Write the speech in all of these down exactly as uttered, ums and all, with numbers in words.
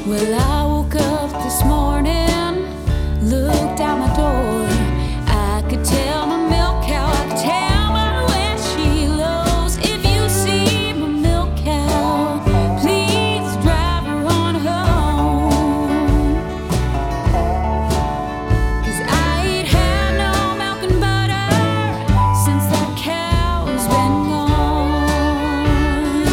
Well, I woke up this morning, looked out my door. I could tell my milk cow, I could tell by when she lows. If you see my milk cow, please drive her on home. 'Cause I ain't had no milk and butter since that cow's been gone.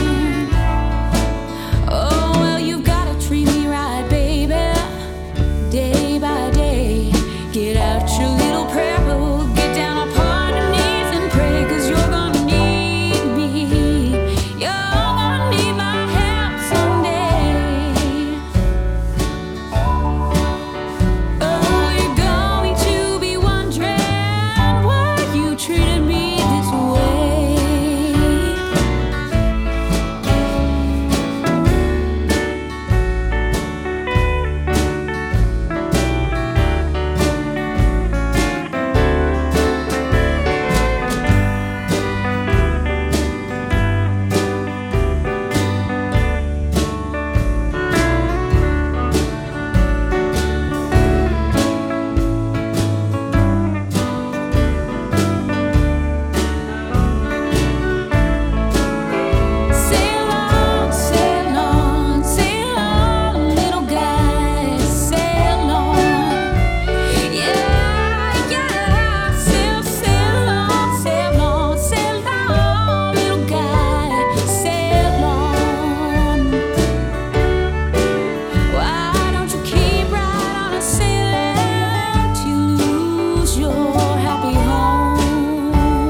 Oh, well, you've gotta treat me right, baby, day by day. Get out your little prayer book, get down upon your knees and pray, 'cause you're gonna need me. You're gonna need my help someday. Oh, you're going to be wondering why you treated me this way. Sail on, sail on, sail on, little guy, sail on. Yeah, yeah, sail, sail on, sail on, sail on, little guy, sail on. Why don't you keep right on a sailing till you lose your happy home?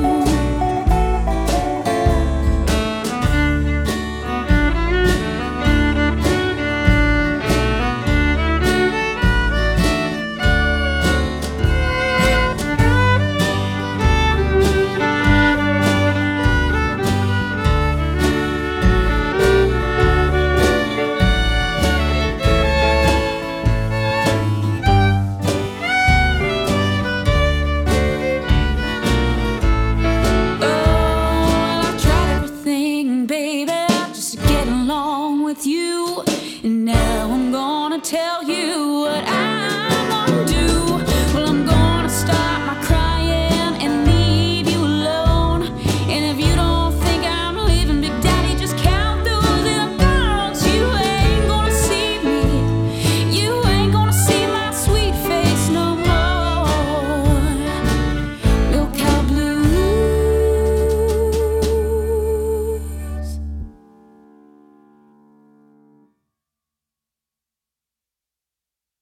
Oh, I tried everything, baby, just to get along with you. And now I'm gonna tell you